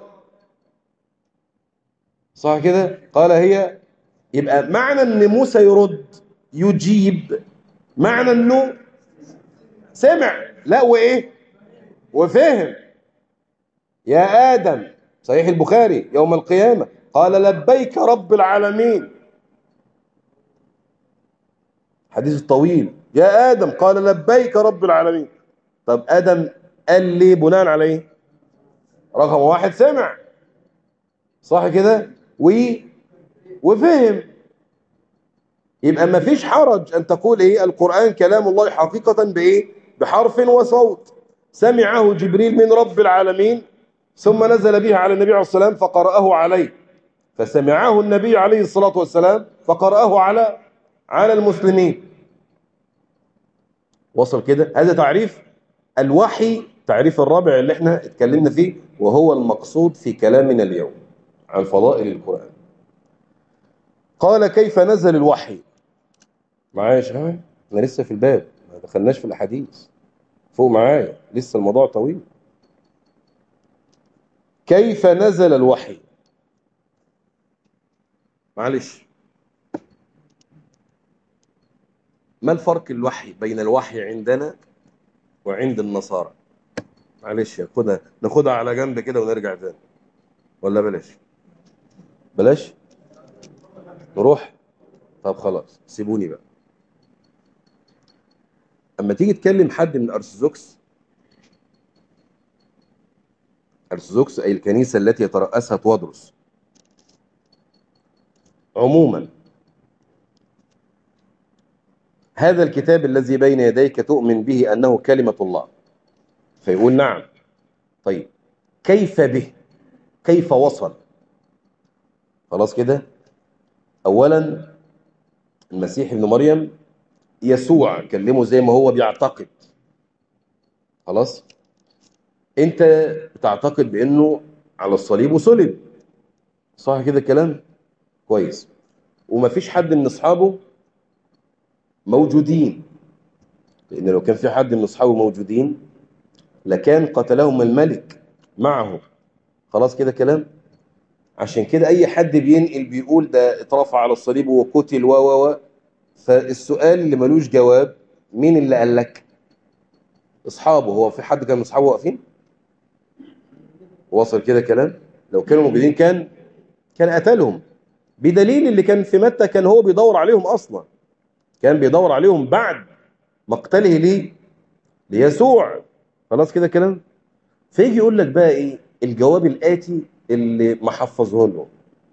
صح كده؟ قال هي. يبقى معنى ان موسى يرد يجيب معنى انه سمع، لا وايه؟ وفهم. يا آدم، صحيح البخاري، يوم القيامة قال لبيك رب العالمين، حديث الطويل. يا آدم قال لبيك رب العالمين. طب آدم قال لي بناء على ايه؟ رقم واحد سمع، صح كده؟ و وفهم. يبقى ما فيش حرج أن تقول ايه القرآن كلام الله حقيقة بايه؟ بحرف وصوت. سمعه جبريل من رب العالمين ثم نزل به على النبي عليه الصلاة والسلام فقرأه عليه، فسمعه النبي عليه الصلاة والسلام فقرأه على على المسلمين. وصل كده؟ هذا تعريف الوحي، تعريف الرابع اللي احنا اتكلمنا فيه، وهو المقصود في كلامنا اليوم عن فضائل القرآن. قال كيف نزل الوحي؟ معايا يا شباب؟ احنا لسه في الباب، ما دخلناش في الأحاديث، فوق معايا لسه الموضوع طويل. كيف نزل الوحي؟ معلش، ما الفرق الوحي بين الوحي عندنا وعند النصارى؟ معلش خدها ناخدها على جنب كده ونرجع تاني، ولا بلاش؟ بلاش نروح. طب خلاص سيبوني بقى. اما تيجي تكلم حد من ارثوذكس، ارثوذكس اي الكنيسه التي يترأسها توادرس، عموما هذا الكتاب الذي بين يديك تؤمن به انه كلمه الله؟ فيقول نعم. طيب كيف به؟ كيف وصل؟ خلاص كده. اولا المسيح ابن مريم يسوع كلمه زي ما هو بيعتقد، خلاص. انت بتعتقد بانه على الصليب وصلب، صح كده الكلام؟ كويس. ومفيش حد من اصحابه موجودين، لان لو كان في حد من اصحابه موجودين لكان قتلهم الملك معه، خلاص كده كلام. عشان كده اي حد بينقل بيقول ده اترفع على الصليب وقتل و و و فالسؤال اللي ملوش جواب، مين اللي قال لك؟ اصحابه. هو في حد كان من اصحابه واقفين؟ وصل كده كلام؟ لو كانوا موجودين كان كان قتلهم، بدليل اللي كان في متى كان هو بيدور عليهم أصلا، كان بيدور عليهم بعد مقتله ليه؟ ليسوع. خلاص كده كلام. فيجي يقول لك بقى ايه الجواب الآتي اللي ما حفظه له.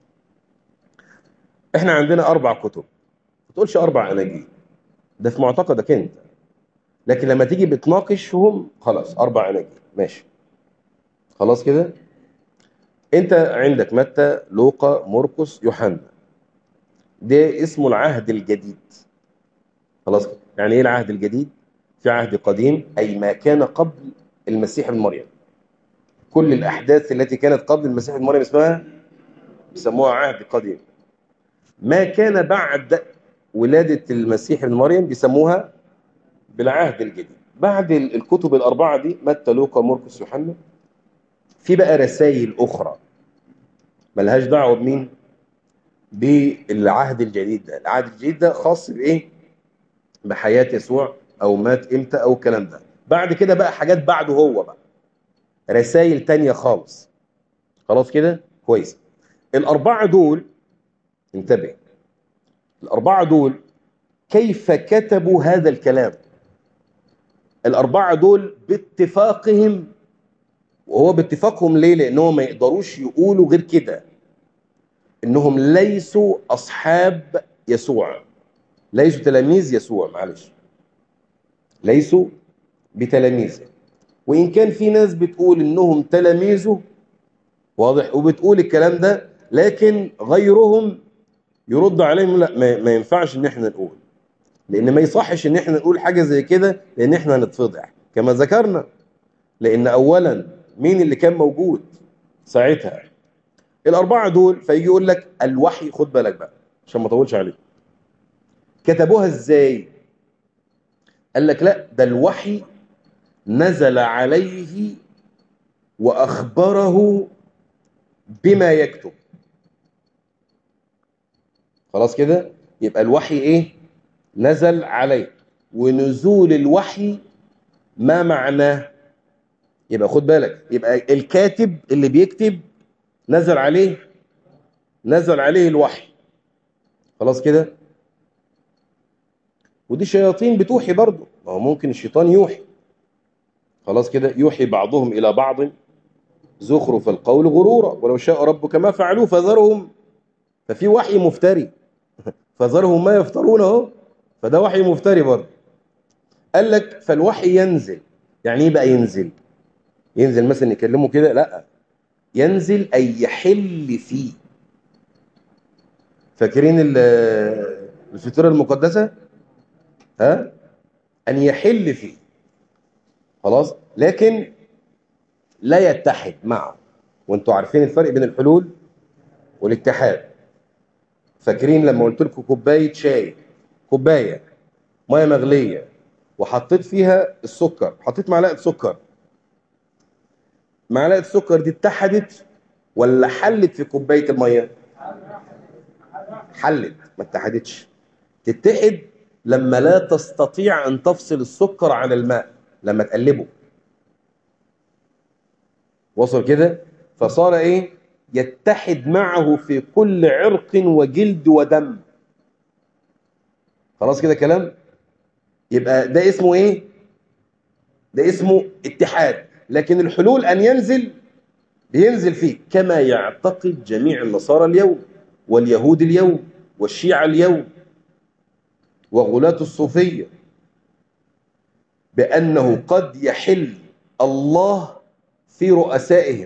احنا عندنا أربع كتب، ما تقولش أربع أناجيل، ده في معتقدك أنت، لكن لما تيجي بتناقشهم خلاص أربع أناجيل ماشي. خلاص كده. أنت عندك متى، لوقا، مرقس، يوحنا، ده اسمه العهد الجديد. خلاص كده. يعني إيه العهد الجديد؟ في عهد قديم أي ما كان قبل المسيح ابن مريم. كل الأحداث التي كانت قبل المسيح ابن مريم اسمها بيسموها عهد قديم. ما كان بعد ولادة المسيح ابن مريم بيسموها بالعهد الجديد. بعد الكتب الأربعة دي متى، لوقا، مرقس، يوحنا، في بقى رسائل أخرى ملهاش دعوة بمين؟ بالعهد الجديد ده. العهد الجديد ده خاص بإيه؟ بحياة يسوع أو مات إمتى أو الكلام ده. بعد كده بقى حاجات بعده هو بقى رسائل تانية خالص. خلاص كده كويس. الأربعة دول انتبه، الأربعة دول كيف كتبوا هذا الكلام؟ الأربعة دول باتفاقهم، وهو باتفاقهم ليه؟ لأنهم ما يقدروش يقولوا غير كده، إنهم ليسوا أصحاب يسوع، ليسوا تلاميذ يسوع، معلش ليسوا بتلاميذه. وإن كان في ناس بتقول إنهم تلاميذه، واضح، وبتقول الكلام ده، لكن غيرهم يرد عليهم لا ما, ما ينفعش إن احنا نقول، لأن ما يصحش إن احنا نقول حاجة زي كده، لأن احنا هنتفضح كما ذكرنا. لأن أولا مين اللي كان موجود ساعتها؟ الأربعة دول. فيجي يقول لك الوحي، خد بالك بقى عشان ما اطولش عليك، كتبوها ازاي؟ قال لك لا، ده الوحي نزل عليه وأخبره بما يكتب. خلاص كده. يبقى الوحي ايه؟ نزل عليه. ونزول الوحي ما معناه؟ يبقى خد بالك، يبقى الكاتب اللي بيكتب نزل عليه نزل عليه الوحي. خلاص كده. ودي شياطين بتوحي برضه، ما هو ممكن الشيطان يوحي. خلاص كده. يوحي بعضهم إلى بعض زخرف القول غرورا ولو شاء ربك ما فعلوه فذرهم. ففي وحي مفتري، فذرهم ما يفترون اهو، فده وحي مفتري برضه. قال لك فالوحي ينزل. يعني ايه بقى ينزل؟ ينزل مثلا يكلمه كده؟ لا، ينزل أي يحل فيه. فاكرين الفطيرة المقدسة؟ ها؟ أن يحل فيه. خلاص. لكن لا يتحد معه. وانتوا عارفين الفرق بين الحلول والاتحاد. فاكرين لما قلت لكم كوبايه شاي، كوبايه ميه مغليه وحطيت فيها السكر، حطيت معلقه سكر، معلقه السكر دي اتحدت ولا حلت في كوبايه الميه؟ حلت، ما اتحدتش. تتحد لما لا تستطيع ان تفصل السكر عن الماء، لما تقلبه. وصل كده؟ فصار ايه؟ يتحد معه في كل عرق وجلد ودم. خلاص كده كلام. يبقى ده اسمه ايه؟ ده اسمه اتحاد. لكن الحلول ان ينزل، بينزل فيه كما يعتقد جميع النصارى اليوم واليهود اليوم والشيعة اليوم وغلاة الصوفية، بأنه قد يحل الله في رؤسائهم.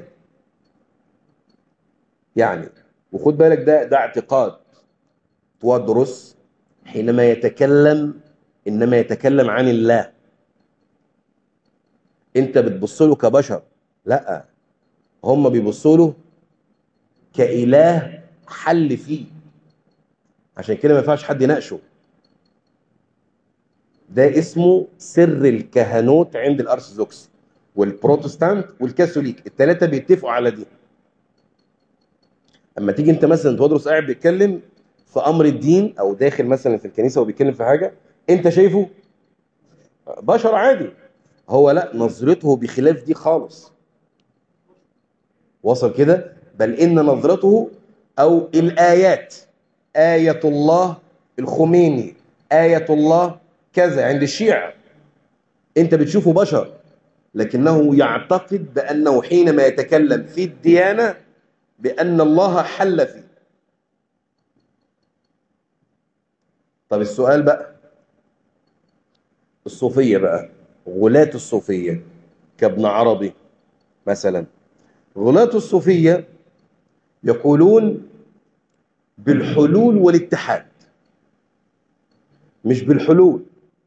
يعني وخد بالك، ده ده اعتقاد تودرس حينما يتكلم، إنما يتكلم عن الله. انت بتبص له كبشر، لا، هم بيبصوا له كإله حل فيه. عشان كده ما ينفعش حد يناقشه. ده اسمه سر الكهنوت عند الارثوذكس والبروتستانت والكاثوليك، الثلاثه بيتفقوا على دي. اما تيجي انت مثلا تدرس قاعد بيتكلم في امر الدين، او داخل مثلا في الكنيسه وبيتكلم في حاجه، انت شايفه بشر عادي، هو لا، نظرته بخلاف دي خالص. وصل كده؟ بل ان نظرته أو الآيات، آية الله الخميني، آية الله كذا عند الشيعة. أنت بتشوفه بشر، لكنه يعتقد بأنه حينما يتكلم في الديانة بأن الله حل فيه. طب السؤال بقى، الصوفية بقى، غلاة الصوفية كابن عربي مثلا، غلاة الصوفية يقولون بالحلول والاتحاد، مش بالحلول،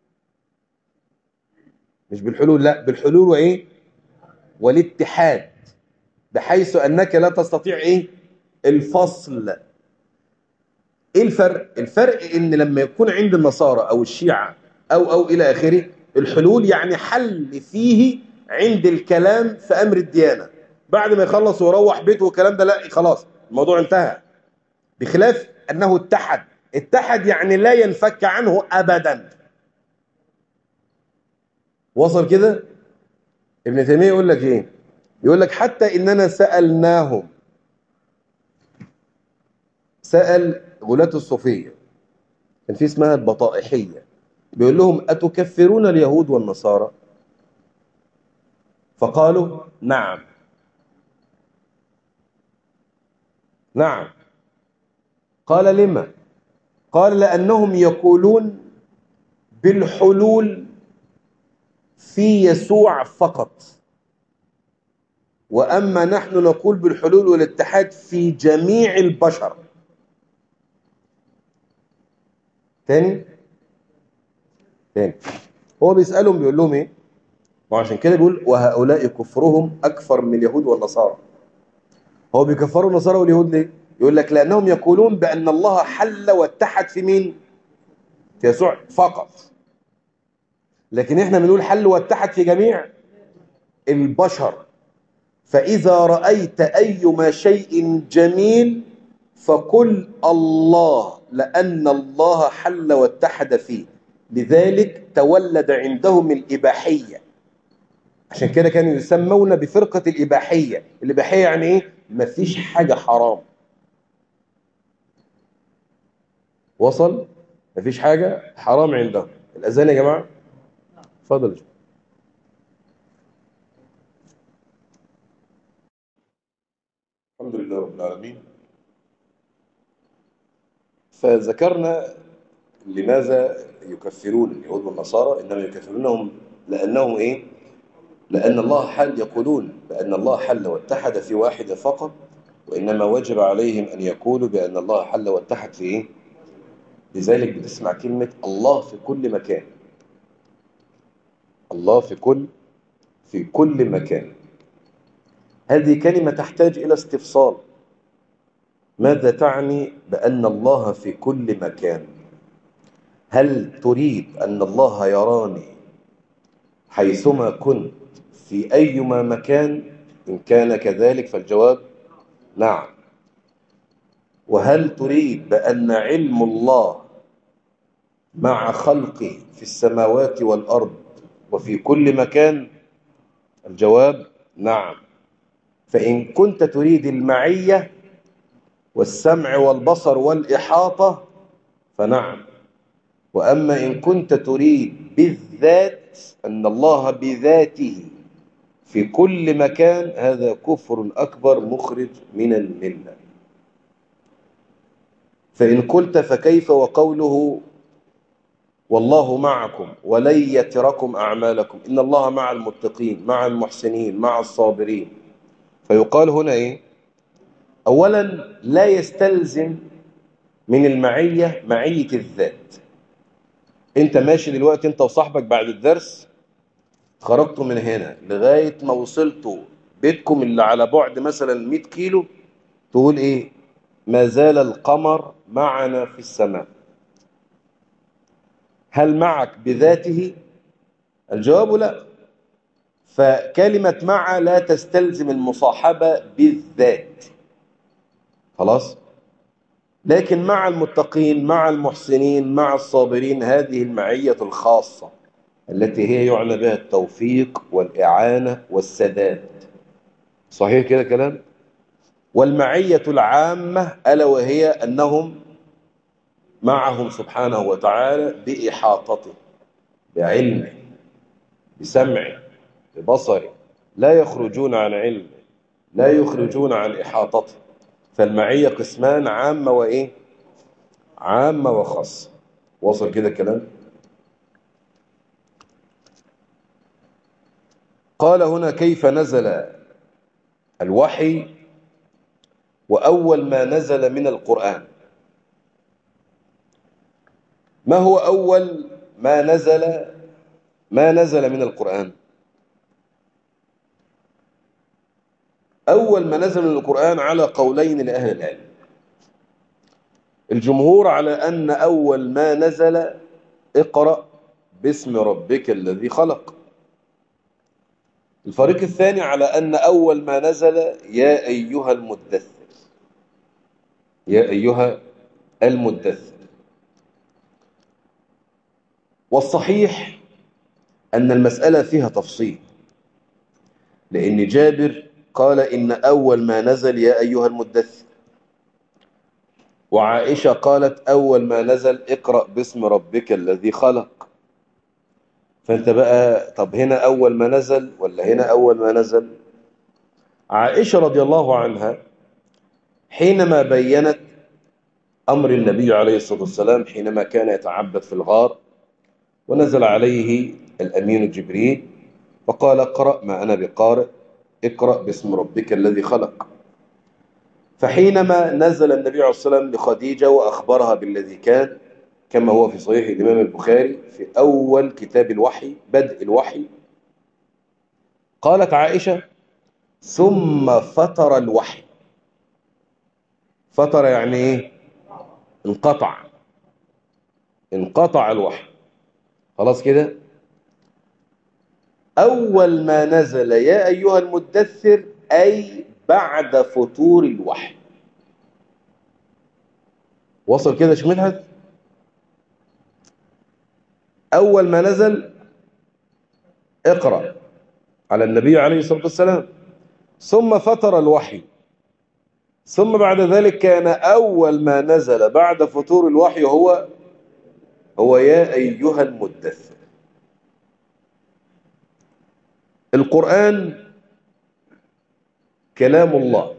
مش بالحلول، لا، بالحلول وإيه؟ والاتحاد، بحيث أنك لا تستطيع إيه؟ الفصل. إيه الفرق؟ الفرق إن لما يكون عند النصارى أو الشيعة أو أو إلى آخره الحلول يعني حل فيه عند الكلام في أمر الديانة، بعد ما يخلص ويروح بيته والكلام ده، لا خلاص الموضوع انتهى. بخلاف أنه اتحد، اتحد يعني لا ينفك عنه أبدا. وصل كده؟ ابن تيمية يقول لك إيه؟ يقول لك حتى إننا سألناهم، سأل غلاة الصوفية، كان في اسمها البطائحية، بيقول لهم أتكفرون اليهود والنصارى؟ فقالوا نعم. نعم. قال لما؟ قال لأنهم يقولون بالحلول في يسوع فقط، وأما نحن نقول بالحلول والاتحاد في جميع البشر. تاني تاني هو بيسألهم بيقول لهم ايه؟ وعشان كده بيقول وهؤلاء كفرهم أكثر من اليهود والنصارى. هو بيكفروا النصارى واليهود ليه؟ يقول لك لأنهم يقولون بأن الله حل واتحد في مين؟ في يسوع فقط، لكن احنا بنقول حل واتحد في جميع البشر. فإذا رأيت أيما شيء جميل فقل الله، لأن الله حل واتحد فيه، لذلك تولد عندهم الإباحية. عشان كده كانوا يسمون بفرقة الإباحية. الإباحية يعني إيه؟ مفيش حاجة حرام. وصل؟ مفيش حاجة حرام عندهم. الأذان يا جماعة، اتفضل. الحمد لله رب العالمين. فذكرنا لماذا يكفرون اليهود والنصارى، إنما يكفرونهم لأنهم إيه؟ لأن الله حل، يقولون بأن الله حل واتحد في واحدة فقط، وإنما وجب عليهم أن يقولوا بأن الله حل واتحد في إيه؟ لذلك بتسمع كلمة الله في كل مكان. الله في كل في كل مكان. هذه كلمة تحتاج إلى استفصال. ماذا تعني بأن الله في كل مكان؟ هل تريد أن الله يراني حيثما كنت في أيما مكان؟ إن كان كذلك فالجواب نعم. وهل تريد بأن علم الله مع خلقه في السماوات والأرض وفي كل مكان؟ الجواب نعم. فإن كنت تريد المعية والسمع والبصر والإحاطة فنعم. وأما إن كنت تريد بالذات أن الله بذاته في كل مكان، هذا كفر أكبر مخرج من الملة. فإن قلت فكيف وقوله والله معكم ولن يتركم أعمالكم، إن الله مع المتقين مع المحسنين مع الصابرين. فيقال هنا إيه؟ أولا لا يستلزم من المعية معية الذات. أنت ماشي دلوقتي أنت وصاحبك بعد الدرس، خرجتوا من هنا لغاية ما وصلتوا بيتكم اللي على بعد مثلا مئة كيلو، تقول إيه؟ ما زال القمر معنا في السماء. هل معك بذاته؟ الجواب لا. فكلمة مع لا تستلزم المصاحبة بالذات، خلاص. لكن مع المتقين مع المحسنين مع الصابرين، هذه المعية الخاصة التي هي يعنى بها التوفيق والإعانة والسداد. صحيح كده كلام؟ والمعية العامة ألا وهي أنهم معهم سبحانه وتعالى بإحاطته، بعلمه، بسمعه، ببصره، لا يخرجون عن علمه، لا يخرجون عن إحاطته. فالمعية قسمان: عامة وإيه؟ عامة وخاصة. وصل كده الكلام؟ قال هنا: كيف نزل الوحي وأول ما نزل من القرآن؟ ما هو أول ما نزل ما نزل من القرآن؟ أول ما نزل من القرآن على قولين لأهل العلم. الجمهور على أن أول ما نزل اقرأ باسم ربك الذي خلق. الفريق الثاني على أن أول ما نزل يا أيها المدثر، يا أيها المدثر. والصحيح أن المسألة فيها تفصيل، لأن جابر قال إن أول ما نزل يا أيها المدثر، وعائشة قالت أول ما نزل اقرأ باسم ربك الذي خلق. فأنت بقى طب هنا أول ما نزل ولا هنا أول ما نزل؟ عائشة رضي الله عنها حينما بينت أمر النبي عليه الصلاة والسلام حينما كان يتعبد في الغار ونزل عليه الأمين جبريل فقال: اقرأ ما أنا بقارئ، اقرأ باسم ربك الذي خلق. فحينما نزل النبي عليه الصلاة والسلام لخديجة وأخبرها بالذي كان، كما هو في صحيح الإمام البخاري في أول كتاب الوحي بدء الوحي، قالت عائشة: ثم فتر الوحي. فتر يعني إيه؟ انقطع، انقطع الوحي، خلاص كده. أول ما نزل يا أيها المدثر أي بعد فتور الوحي. وصل كده يا شيخ مدحت؟ أول ما نزل اقرأ على النبي عليه الصلاة والسلام، ثم فتر الوحي، ثم بعد ذلك كان أول ما نزل بعد فتور الوحي هو هو يا أيها المدثر. القرآن كلام الله.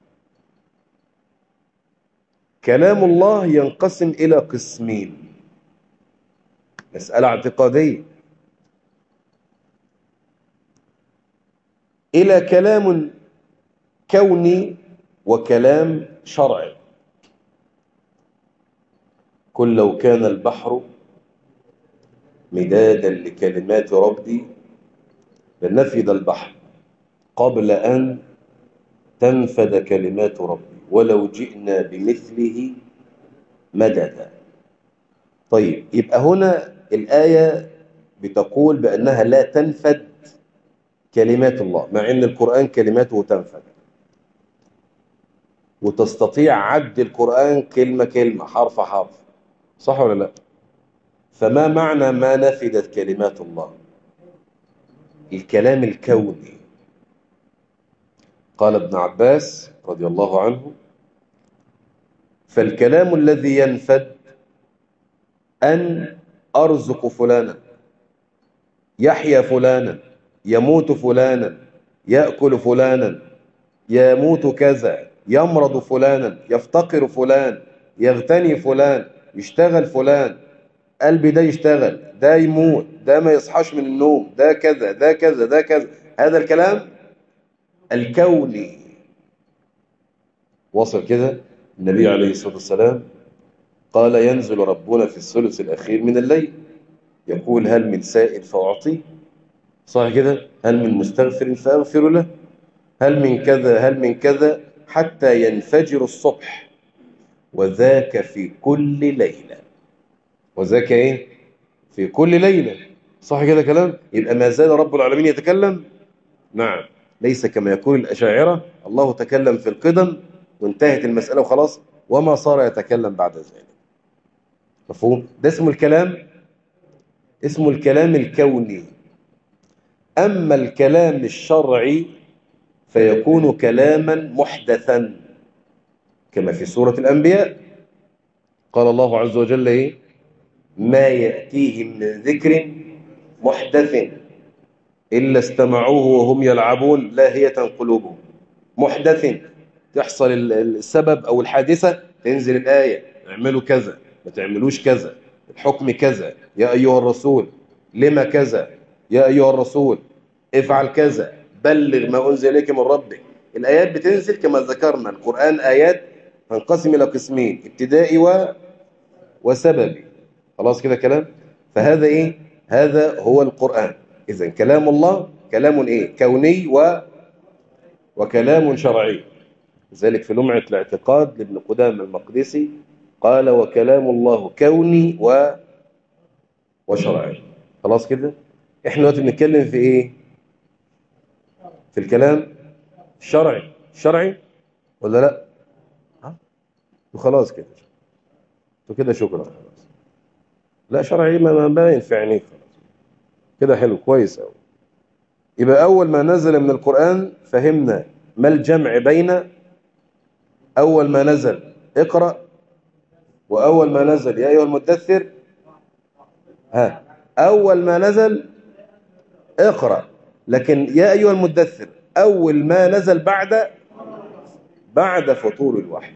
كلام الله ينقسم إلى قسمين، مسألة اعتقادية، إلى كلام كوني وكلام شرعي. قل لو كان البحر مدادا لكلمات ربي لنفد البحر قبل أن تنفد كلمات ربي ولو جئنا بمثله مددا. طيب، يبقى هنا الآية بتقول بأنها لا تنفد كلمات الله، مع أن القرآن كلماته تنفد، وتستطيع عد القرآن كلمة كلمة حرف حرف، صح ولا لا؟ فما معنى ما نفدت كلمات الله؟ الكلام الكوني. قال ابن عباس رضي الله عنه: فالكلام الذي ينفد أن أرزق فلانا، يحيى فلانا، يموت فلانا، يأكل فلانا، يموت كذا، يمرض فلانا، يفتقر فلان، يغتني فلان، يشتغل فلان، قلبي ده يشتغل، ده يموت، ده ما يصحاش من النوم، ده كذا ده كذا ده كذا. هذا الكلام الكوني. وصل كده؟ النبي عليه الصلاة والسلام قال: ينزل ربنا في الثلث الأخير من الليل يقول: هل من سائل فأعطيه، صح كده؟ هل من مستغفر فأغفر له، هل من كذا هل من كذا، حتى ينفجر الصبح، وذاك في كل ليلة. وذاك ايه؟ في كل ليلة، صح كده كلام؟ يبقى ما زال رب العالمين يتكلم؟ نعم، ليس كما يقول الأشاعرة الله تكلم في القدم وانتهت المسألة وخلاص وما صار يتكلم بعد ذلك. مفهوم؟ ده اسمه الكلام، اسمه الكلام الكوني. أما الكلام الشرعي فيكون كلاما محدثا كما في سورة الأنبياء قال الله عز وجل إيه؟ ما يأتيهم من ذكر محدث إلا استمعوه وهم يلعبون لاهية قلوبهم. محدث تحصل السبب أو الحادثة تنزل الآية اعملوا كذا ما تعملوش كذا، الحكم كذا، يا أيها الرسول لما كذا، يا أيها الرسول افعل كذا، بلغ ما أنزل إليك من ربك. الآيات بتنزل كما ذكرنا، القرآن آيات تنقسم إلى قسمين، ابتدائي و... وسببي. خلاص كده كلام. فهذا إيه؟ هذا هو القرآن. إذن كلام الله كلام إيه؟ كوني و... وكلام شرعي. لذلك في لمعة الاعتقاد لابن قدامة المقدسي قال وكلام الله كوني و... وشرعي. خلاص كده. احنا دلوقتي بنتكلم في ايه؟ في الكلام الشرعي. الشرعي ولا لا؟ ها؟ وخلاص كده وكده شكرا خلاص. لا شرعي ما ما باين في عينيك خلاص كده حلو كويس قوي. يبقى اول ما نزل من القرآن فهمنا ما الجمع بين اول ما نزل اقرأ واول ما نزل يا ايها المدثر. ها اول ما نزل اقرأ، لكن يا ايها المدثر اول ما نزل بعد بعد فطور الوحي.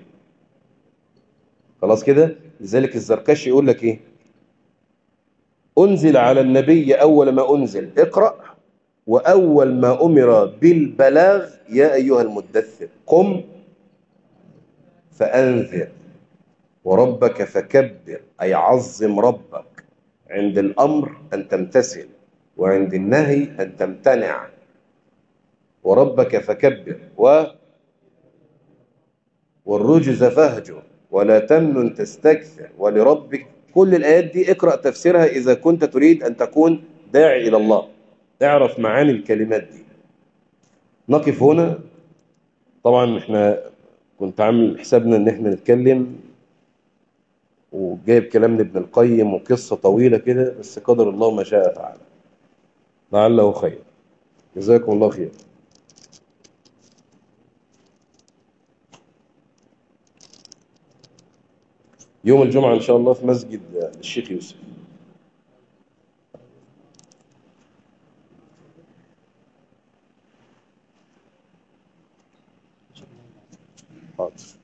خلاص كده. لذلك الزركشي يقول لك ايه؟ انزل على النبي اول ما انزل اقرأ، واول ما امر بالبلاغ يا ايها المدثر قم فانذر وربك فكبر، اي عظم ربك. عند الامر ان تمتثل وعند النهي ان تمتنع. وربك فكبر و والرجز فاهجر ولا تمنن تستكثر ولربك. كل الآيات دي اقرأ تفسيرها إذا كنت تريد أن تكون داعي إلى الله، اعرف معاني الكلمات دي. نقف هنا. طبعا احنا كنت عامل حسابنا ان احنا نتكلم وجايب كلام ابن القيم وقصة طويلة كده، بس قدر الله ما شاء فعل، لعله خير. جزاكم الله خير. يوم الجمعة إن شاء الله في مسجد الشيخ يوسف. حاضر.